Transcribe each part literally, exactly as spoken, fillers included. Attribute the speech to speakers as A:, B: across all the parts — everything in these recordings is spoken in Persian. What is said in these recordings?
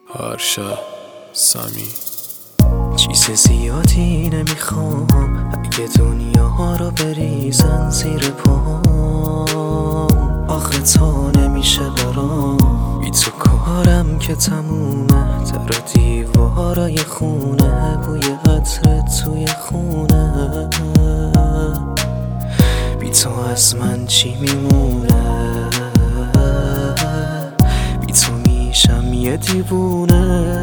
A: هرشا سمی
B: چیز زیادی نمیخوام اگه دنیا رو بریزن زیر پام. آخه تا نمیشه برام بی تو کارم که تمومه. در و دیوارای خونه بوی عطرت توی خونه. بی تو از من چی میمونه؟ بی تو میشم یه دیوونه.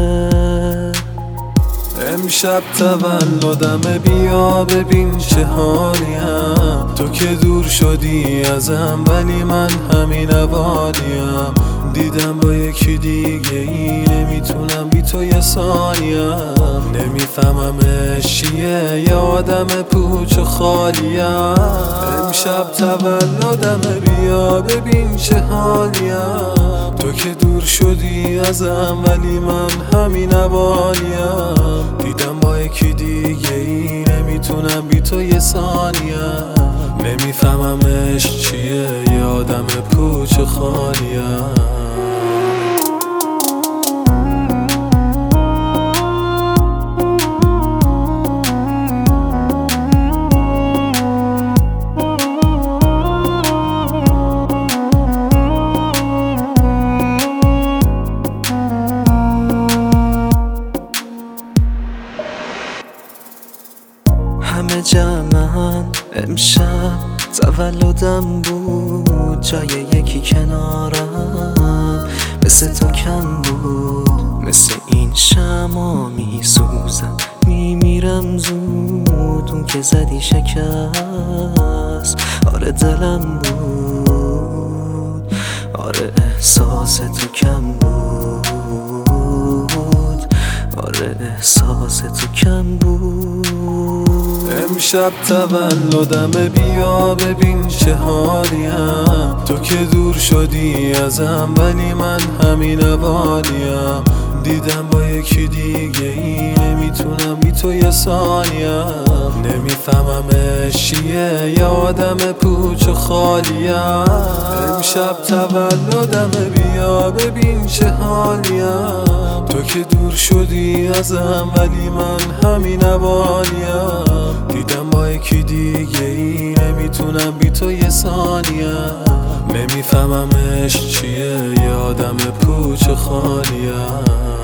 A: امشب تولدمه بیا ببین چه حالیم. تو که دور شدی ازم ولی من همین اولیم. دیدم با یکی دیگه ای نمیتونم بی تو یه ثانیم. نمیفهممش چیه یه آدم پوچ و خالیم. امشب تولدمه بیا ببین چه حالیم. تو که دور شدی ازم ولی من همین اولیم. دیدم با یکی دیگه ای نمیتونم بی تو یه ثانیم. نمیفهممش چیه یه آدم پوچ و خالیم.
B: همه جمعن امشب تولدم بود. جای یکی کنارم مثل تو کم بود. مثل این شمع میسوزم میمیرم زود. اون که زدی شکست آره دلم بود. آره احساس تو کم بود. آره احساس تو کم بود.
A: امشب تولدمه بیا ببین چه حالیم. تو که دور شدی ازم ولی من همین اولیم. دیدم با یکی دیگه ای نمیتونم بی تو یه ثانیم. نمیفهممش چیه یه آدم پوچ و خالیم. امشب تولدمه بیا ببین چه حالیم. تو که دور شدی ازم ولی من همین اولیم. دیدم با یکی دیگه ای نمیتونم بی تو یه ثانیم. نمیفهممش چیه یه آدم پوچ و خالیم.